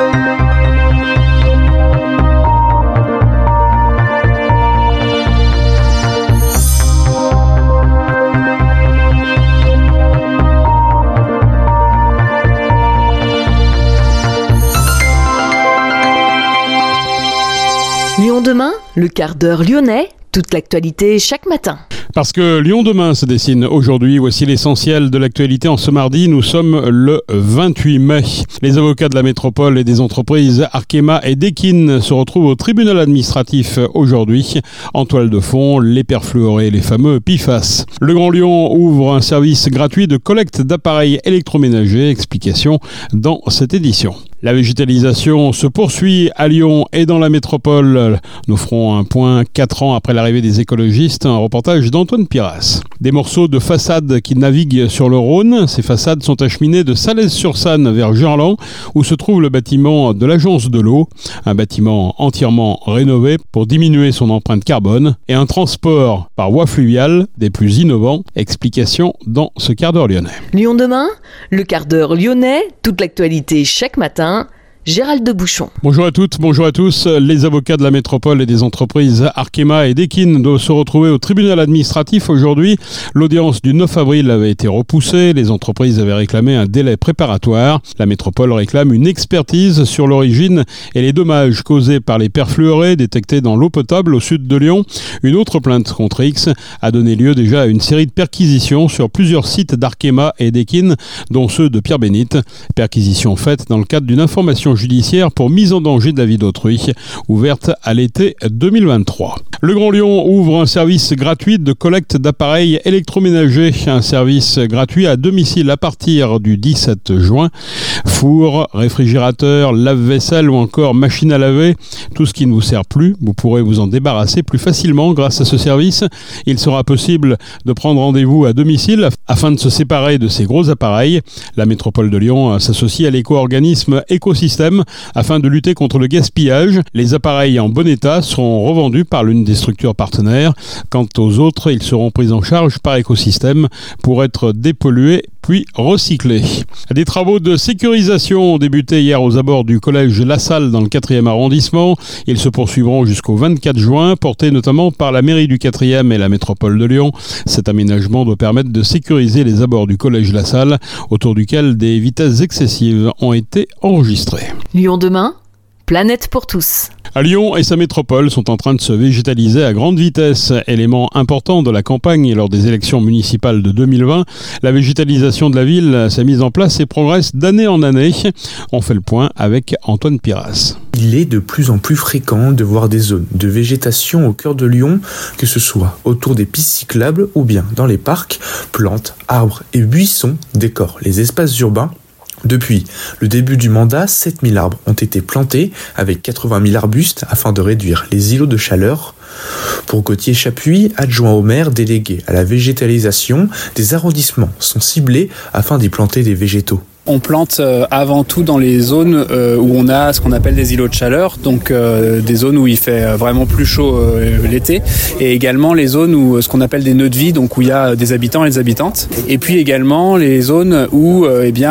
Lyon demain, le quart d'heure lyonnais, toute l'actualité chaque matin. Parce que Lyon demain se dessine aujourd'hui, voici l'essentiel de l'actualité en ce mardi, nous sommes le 28 mai. Les avocats de la métropole et des entreprises Arkema et Dekin se retrouvent au tribunal administratif aujourd'hui. En toile de fond, les perfluorés, les fameux PFAS. Le Grand Lyon ouvre un service gratuit de collecte d'appareils électroménagers, explication dans cette édition. La végétalisation se poursuit à Lyon et dans la métropole. Nous ferons un point 4 ans après l'arrivée des écologistes, un reportage d'Antoine Piras. Des morceaux de façades qui naviguent sur le Rhône. Ces façades sont acheminées de Salèze-sur-Sanne vers Gerland, où se trouve le bâtiment de l'Agence de l'eau. Un bâtiment entièrement rénové pour diminuer son empreinte carbone et un transport par voie fluviale des plus innovants. Explication dans ce quart d'heure lyonnais. Lyon demain, le quart d'heure lyonnais, toute l'actualité chaque matin. Gérald de Bouchon. Bonjour à toutes, bonjour à tous. Les avocats de la métropole et des entreprises Arkema et Dekin doivent se retrouver au tribunal administratif aujourd'hui. L'audience du 9 avril avait été repoussée. Les entreprises avaient réclamé un délai préparatoire. La métropole réclame une expertise sur l'origine et les dommages causés par les perfluorés détectés dans l'eau potable au sud de Lyon. Une autre plainte contre X a donné lieu déjà à une série de perquisitions sur plusieurs sites d'Arkema et Dekin, dont ceux de Pierre-Bénite. Perquisitions faites dans le cadre d'une information judiciaire pour mise en danger de la vie d'autrui, ouverte à l'été 2023. Le Grand Lyon ouvre un service gratuit de collecte d'appareils électroménagers, un service gratuit à domicile à partir du 17 juin. Four, réfrigérateur, lave-vaisselle ou encore machine à laver, tout ce qui ne vous sert plus, vous pourrez vous en débarrasser plus facilement grâce à ce service. Il sera possible de prendre rendez-vous à domicile afin de se séparer de ces gros appareils. La métropole de Lyon s'associe à l'éco-organisme Écosystème afin de lutter contre le gaspillage. Les appareils en bon état seront revendus par l'une des structures partenaires. Quant aux autres, ils seront pris en charge par Écosystème pour être dépollués puis recyclés. Des travaux de sécurisation ont débuté hier aux abords du collège La Salle dans le 4e arrondissement. Ils se poursuivront jusqu'au 24 juin, portés notamment par la mairie du 4e et la métropole de Lyon. Cet aménagement doit permettre de sécuriser les abords du collège La Salle, autour duquel des vitesses excessives ont été enregistrées. Lyon demain, planète pour tous. À Lyon et sa métropole sont en train de se végétaliser à grande vitesse. Élément important de la campagne lors des élections municipales de 2020, la végétalisation de la ville s'est mise en place et progresse d'année en année. On fait le point avec Antoine Piras. Il est de plus en plus fréquent de voir des zones de végétation au cœur de Lyon, que ce soit autour des pistes cyclables ou bien dans les parcs. Plantes, arbres et buissons décorent les espaces urbains. Depuis le début du mandat, 7000 arbres ont été plantés avec 80 000 arbustes afin de réduire les îlots de chaleur. Pour Gauthier Chapuis, adjoint au maire délégué à la végétalisation, des arrondissements sont ciblés afin d'y planter des végétaux. On plante avant tout dans les zones où on a ce qu'on appelle des îlots de chaleur, donc des zones où il fait vraiment plus chaud l'été, et également les zones où ce qu'on appelle des nœuds de vie, donc où il y a des habitants et des habitantes, et puis également les zones où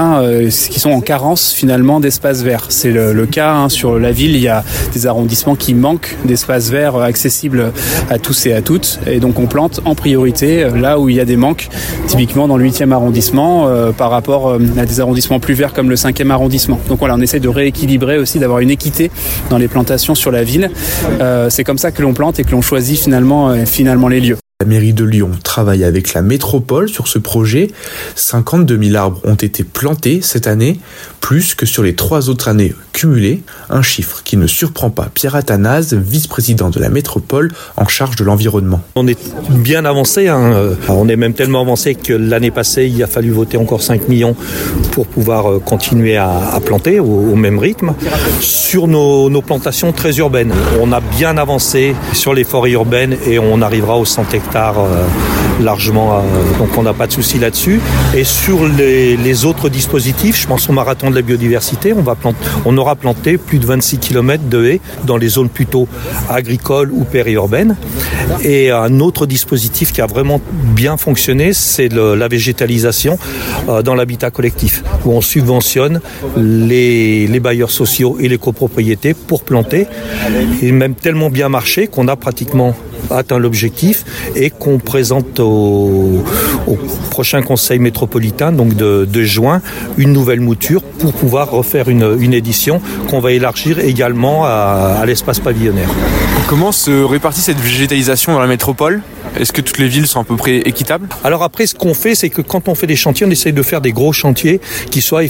qui sont en carence finalement d'espaces verts. C'est le cas sur la ville, il y a des arrondissements qui manquent d'espaces verts accessibles à tous et à toutes, et donc on plante en priorité là où il y a des manques, typiquement dans le 8e arrondissement par rapport à des arrondissements plus verts comme le 5e arrondissement. Donc voilà, on essaie de rééquilibrer aussi, d'avoir une équité dans les plantations sur la ville. C'est comme ça que l'on plante et que l'on choisit finalement les lieux. La mairie de Lyon travaille avec la métropole sur ce projet. 52 000 arbres ont été plantés cette année, plus que sur les 3 autres années cumulées. Un chiffre qui ne surprend pas Pierre Athanase, vice-président de la métropole en charge de l'environnement. On est bien avancé, on est même tellement avancé que l'année passée, il a fallu voter encore 5 millions pour pouvoir continuer à planter au même rythme. Sur nos plantations très urbaines, on a bien avancé sur les forêts urbaines et on arrivera aux 100 hectares hectares largement, donc on n'a pas de souci là-dessus. Et sur les autres dispositifs, je pense au marathon de la biodiversité, on aura planté plus de 26 km de haies dans les zones plutôt agricoles ou périurbaines. Et un autre dispositif qui a vraiment bien fonctionné, c'est la végétalisation dans l'habitat collectif, où on subventionne les bailleurs sociaux et les copropriétés pour planter, et même tellement bien marché qu'on a pratiquement atteint l'objectif et qu'on présente au prochain conseil métropolitain, donc de juin, une nouvelle mouture pour pouvoir refaire une édition qu'on va élargir également à l'espace pavillonnaire. Comment se répartit cette végétalisation dans la métropole ? Est-ce que toutes les villes sont à peu près équitables ? Alors après, ce qu'on fait, c'est que quand on fait des chantiers, on essaye de faire des gros chantiers qui soient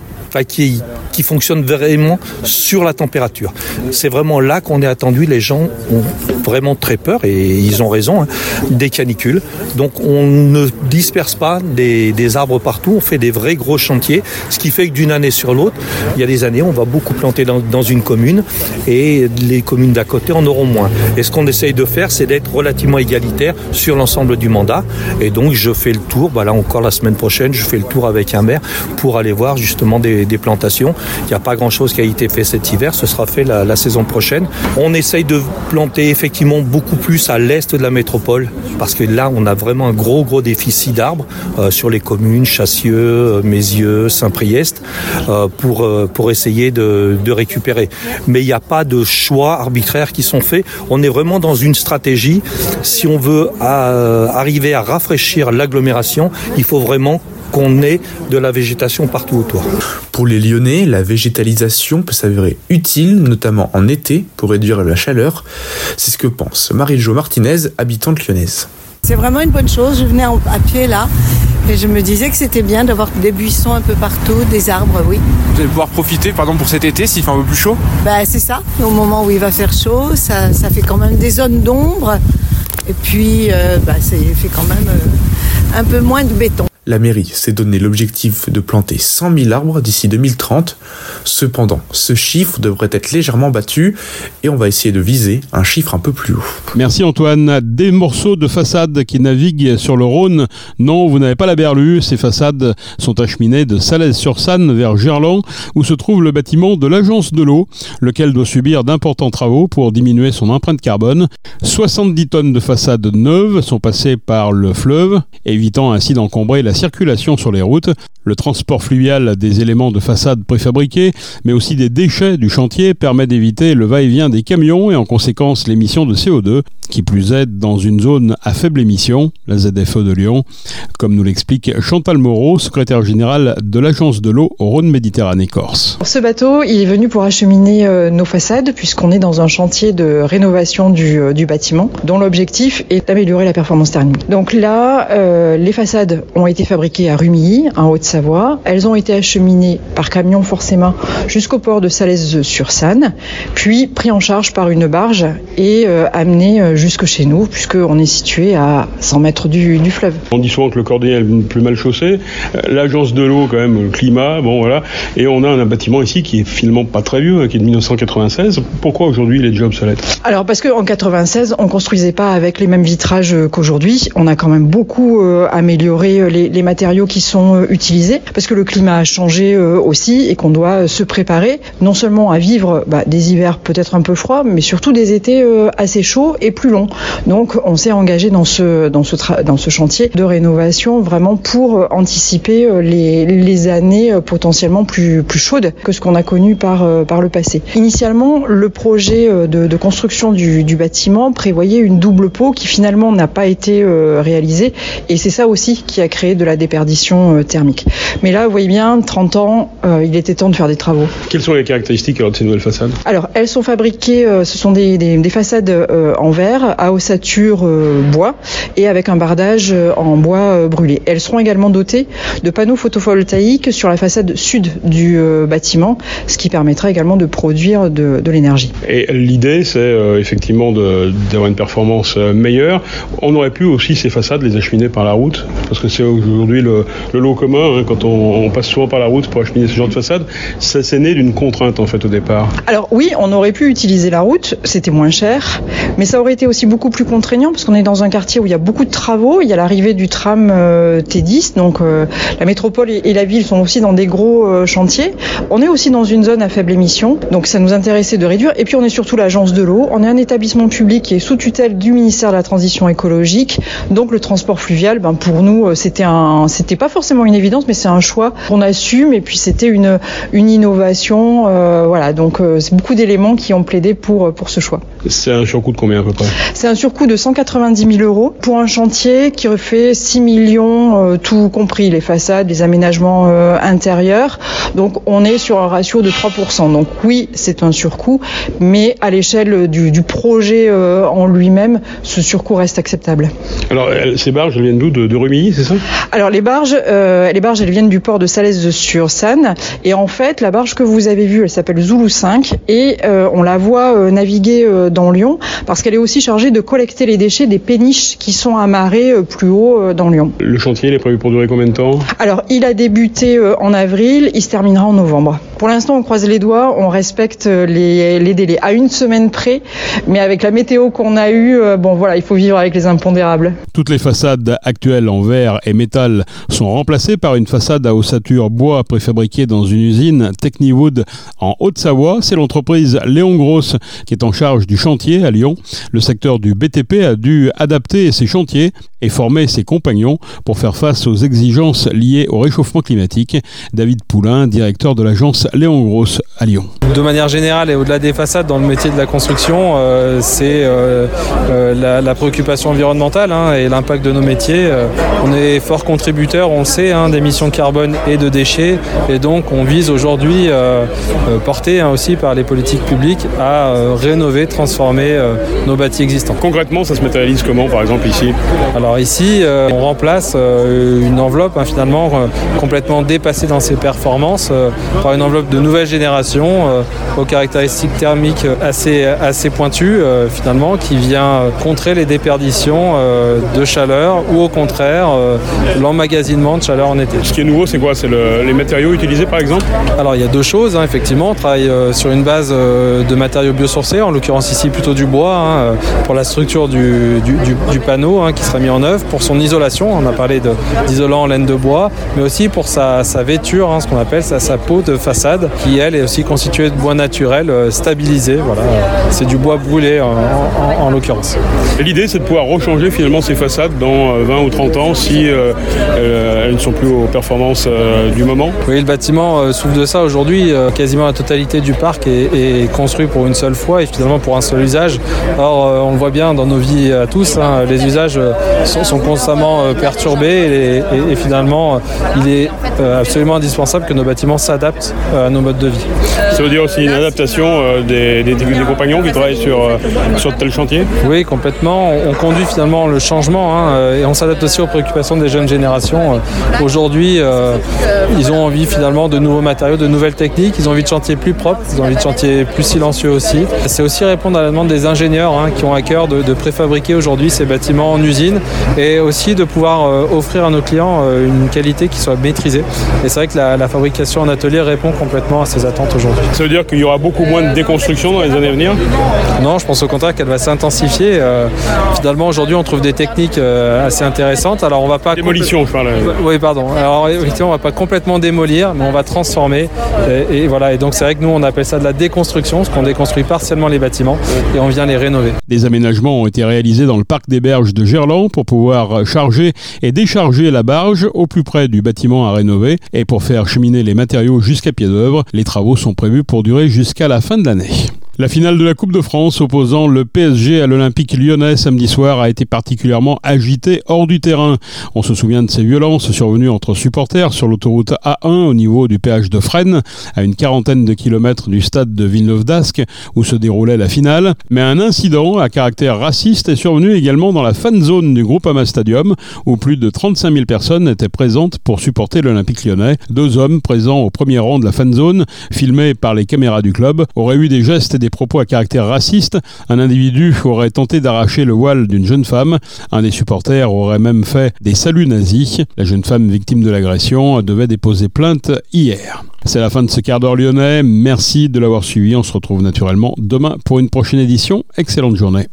qui fonctionnent vraiment sur la température. C'est vraiment là qu'on est attendu. Les gens ont vraiment très peur, et ils ont raison, des canicules. Donc on ne disperse pas des arbres partout, on fait des vrais gros chantiers, ce qui fait que d'une année sur l'autre, il y a des années, on va beaucoup planter dans une commune, et les communes d'à côté en auront moins. Et ce qu'on essaye de faire, c'est d'être relativement égalitaire sur l'ensemble du mandat. Et donc je fais le tour, là encore la semaine prochaine, je fais le tour avec un maire pour aller voir justement des plantations. Il n'y a pas grand-chose qui a été fait cet hiver, ce sera fait la saison prochaine. On essaye de planter effectivement beaucoup plus à l'est de la métropole, parce que là, on a vraiment un gros déficit d'arbres sur les communes, Chassieux, Mézieux, Saint-Priest, pour essayer de récupérer. Mais il n'y a pas de choix arbitraires qui sont faits. On est vraiment dans une stratégie. Si on veut arriver à rafraîchir l'agglomération, il faut vraiment qu'on ait de la végétation partout autour. Pour les Lyonnais, la végétalisation peut s'avérer utile, notamment en été, pour réduire la chaleur. C'est ce que pense Marie-Jo Martinez, habitante lyonnaise. C'est vraiment une bonne chose. Je venais à pied là et je me disais que c'était bien d'avoir des buissons un peu partout, des arbres, oui. Vous allez pouvoir profiter, par exemple, pour cet été, s'il fait un peu plus chaud ? C'est ça. Au moment où il va faire chaud, ça fait quand même des zones d'ombre. Et puis, ça fait quand même un peu moins de béton. La mairie s'est donné l'objectif de planter 100 000 arbres d'ici 2030. Cependant, ce chiffre devrait être légèrement battu et on va essayer de viser un chiffre un peu plus haut. Merci Antoine. Des morceaux de façade qui naviguent sur le Rhône. Non, vous n'avez pas la berlue. Ces façades sont acheminées de Salaise-sur-Sanne vers Gerland, où se trouve le bâtiment de l'Agence de l'eau, lequel doit subir d'importants travaux pour diminuer son empreinte carbone. 70 tonnes de façades neuves sont passées par le fleuve, évitant ainsi d'encombrer la circulation sur les routes, le transport fluvial des éléments de façade préfabriqués, mais aussi des déchets du chantier permet d'éviter le va-et-vient des camions et en conséquence l'émission de CO2, qui plus est dans une zone à faible émission, la ZFE de Lyon, comme nous l'explique Chantal Moreau, secrétaire générale de l'Agence de l'eau Rhône-Méditerranée-Corse. Ce bateau, il est venu pour acheminer nos façades, puisqu'on est dans un chantier de rénovation du bâtiment, dont l'objectif est d'améliorer la performance thermique. Donc là, les façades ont été fabriquées à Rumilly, en Haute-Savoie. Elles ont été acheminées par camion forcément jusqu'au port de Salaise-sur-Sanne, puis pris en charge par une barge et amenées jusque chez nous, puisqu'on est situé à 100 mètres du fleuve. On dit souvent que le Cordonnier est plus mal chaussé. L'Agence de l'eau, quand même, le climat, Et on a un bâtiment ici qui est finalement pas très vieux, qui est de 1996. Pourquoi aujourd'hui il est déjà obsolète ? Alors parce qu'en 96, on construisait pas avec les mêmes vitrages qu'aujourd'hui. On a quand même beaucoup amélioré les matériaux qui sont utilisés, parce que le climat a changé aussi et qu'on doit se préparer non seulement à vivre des hivers peut-être un peu froids, mais surtout des étés assez chauds et plus longs. Donc on s'est engagé dans ce chantier de rénovation vraiment pour anticiper les années potentiellement plus chaudes que ce qu'on a connu par le passé. Initialement, le projet de construction du bâtiment prévoyait une double peau qui finalement n'a pas été réalisée, et c'est ça aussi qui a créé de la déperdition thermique. Mais là, vous voyez bien, 30 ans, il était temps de faire des travaux. Quelles sont les caractéristiques de ces nouvelles façades ? Alors, elles sont fabriquées, ce sont des façades en verre, à ossature bois, et avec un bardage en bois brûlé. Elles seront également dotées de panneaux photovoltaïques sur la façade sud du bâtiment, ce qui permettra également de produire de l'énergie. Et l'idée, c'est effectivement d'avoir une performance meilleure. On aurait pu aussi ces façades les acheminer par la route, parce que c'est aujourd'hui le lot commun, quand on passe souvent par la route pour acheminer ce genre de façade. Ça, c'est né d'une contrainte en fait au départ. Alors oui, on aurait pu utiliser la route, c'était moins cher, mais ça aurait été été aussi beaucoup plus contraignant parce qu'on est dans un quartier où il y a beaucoup de travaux. Il y a l'arrivée du tram T10, donc la métropole et la ville sont aussi dans des gros chantiers. On est aussi dans une zone à faible émission, donc ça nous intéressait de réduire. Et puis on est surtout l'agence de l'eau. On est un établissement public qui est sous tutelle du ministère de la Transition écologique. Donc le transport fluvial, pour nous, c'était pas forcément une évidence, mais c'est un choix qu'on assume. Et puis c'était une innovation. Voilà, donc c'est beaucoup d'éléments qui ont plaidé pour ce choix. C'est un surcoût de combien à peu près ? C'est un surcoût de 190 000 € pour un chantier qui refait 6 millions, tout compris, les façades, les aménagements intérieurs. Donc on est sur un ratio de 3%. Donc oui, c'est un surcoût, mais à l'échelle du projet en lui-même, ce surcoût reste acceptable. Alors ces barges, elles viennent d'où ? De Rumilly, c'est ça ? Alors les barges, elles viennent du port de Salès-sur-Sanne. Et en fait, la barge que vous avez vue, elle s'appelle Zoulou 5 et on la voit naviguer dans Lyon parce qu'elle est aussi chargée de collecter les déchets des péniches qui sont amarrées plus haut dans Lyon. Le chantier, il est prévu pour durer combien de temps ? Alors, il a débuté en avril, il se terminera en novembre. Pour l'instant, on croise les doigts, on respecte les délais à une semaine près, mais avec la météo qu'on a eue, il faut vivre avec les impondérables. Toutes les façades actuelles en verre et métal sont remplacées par une façade à ossature bois préfabriquée dans une usine Techniwood en Haute-Savoie. C'est l'entreprise Léon Gross qui est en charge du chantier à Lyon. Le secteur du BTP a dû adapter ses chantiers et former ses compagnons pour faire face aux exigences liées au réchauffement climatique. David Poulain, directeur de l'agence Léon Gross à Lyon. De manière générale et au-delà des façades, dans le métier de la construction, c'est la préoccupation environnementale et l'impact de nos métiers. On est fort contributeur, on le sait, d'émissions de carbone et de déchets. Et donc on vise aujourd'hui, porté aussi par les politiques publiques, à rénover, transformer nos bâtis existants. Concrètement, ça se matérialise comment, par exemple, ici ? Alors ici, on remplace une enveloppe finalement complètement dépassée dans ses performances par une enveloppe de nouvelle génération aux caractéristiques thermiques assez pointues finalement, qui vient contrer les déperditions de chaleur ou au contraire l'emmagasinement de chaleur en été. Ce qui est nouveau, c'est quoi ? C'est les matériaux utilisés par exemple ? Alors il y a deux choses, effectivement. On travaille sur une base de matériaux biosourcés, en l'occurrence ici plutôt du bois, pour la structure du panneau qui sera mis en œuvre, pour son isolation, on a parlé d'isolant en laine de bois, mais aussi pour sa vêture, ce qu'on appelle sa peau de façade, qui elle est aussi constituée de bois naturel stabilisé. Voilà. C'est du bois brûlé en l'occurrence. Et l'idée, c'est de pouvoir rechanger finalement ces façades dans 20 ou 30 ans si elles ne sont plus aux performances du moment. Oui, le bâtiment souffre de ça aujourd'hui. Quasiment la totalité du parc est construit pour une seule fois et finalement pour un seul usage. Or, on le voit bien dans nos vies à tous, les usages sont constamment perturbés et finalement, il est absolument indispensable que nos bâtiments s'adaptent à nos modes de vie. Ça veut dire aussi une adaptation des compagnons qui travaillent sur tel chantier ? Oui, complètement. On conduit finalement le changement et on s'adapte aussi aux préoccupations des jeunes générations. Aujourd'hui, ils ont envie finalement de nouveaux matériaux, de nouvelles techniques. Ils ont envie de chantiers plus propres, ils ont envie de chantiers plus silencieux aussi. C'est aussi répondre à la demande des ingénieurs qui ont à cœur de préfabriquer aujourd'hui ces bâtiments en usine et aussi de pouvoir offrir à nos clients une qualité qui soit maîtrisée. Et c'est vrai que la fabrication en atelier répond complètement à ces attentes aujourd'hui. Ça veut dire qu'il y aura beaucoup moins de déconstruction dans les années à venir ? Non, je pense au contraire qu'elle va s'intensifier. Finalement, aujourd'hui, on trouve des techniques assez intéressantes. Alors, on va pas démolition, je parle. Oui, pardon. Alors, effectivement, on va pas complètement démolir, mais on va transformer. Et voilà. Et donc, c'est vrai que nous, on appelle ça de la déconstruction, parce qu'on déconstruit partiellement les bâtiments et on vient les rénover. Des aménagements ont été réalisés dans le parc des berges de Gerland pour pouvoir charger et décharger la barge au plus près du bâtiment à rénover et pour faire cheminer les matériaux jusqu'à pied d'œuvre. Les travaux sont prévus pour durer jusqu'à la fin de l'année. La finale de la Coupe de France opposant le PSG à l'Olympique lyonnais samedi soir a été particulièrement agitée hors du terrain. On se souvient de ces violences survenues entre supporters sur l'autoroute A1 au niveau du péage de Fresnes, à une quarantaine de kilomètres du stade de Villeneuve-d'Ascq où se déroulait la finale. Mais un incident à caractère raciste est survenu également dans la fan zone du Groupama Stadium où plus de 35 000 personnes étaient présentes pour supporter l'Olympique lyonnais. 2 hommes présents au premier rang de la fan zone, filmés par les caméras du club, auraient eu des gestes et des propos à caractère raciste. Un individu aurait tenté d'arracher le voile d'une jeune femme. Un des supporters aurait même fait des saluts nazis. La jeune femme victime de l'agression devait déposer plainte hier. C'est la fin de ce quart d'heure lyonnais. Merci de l'avoir suivi. On se retrouve naturellement demain pour une prochaine édition. Excellente journée.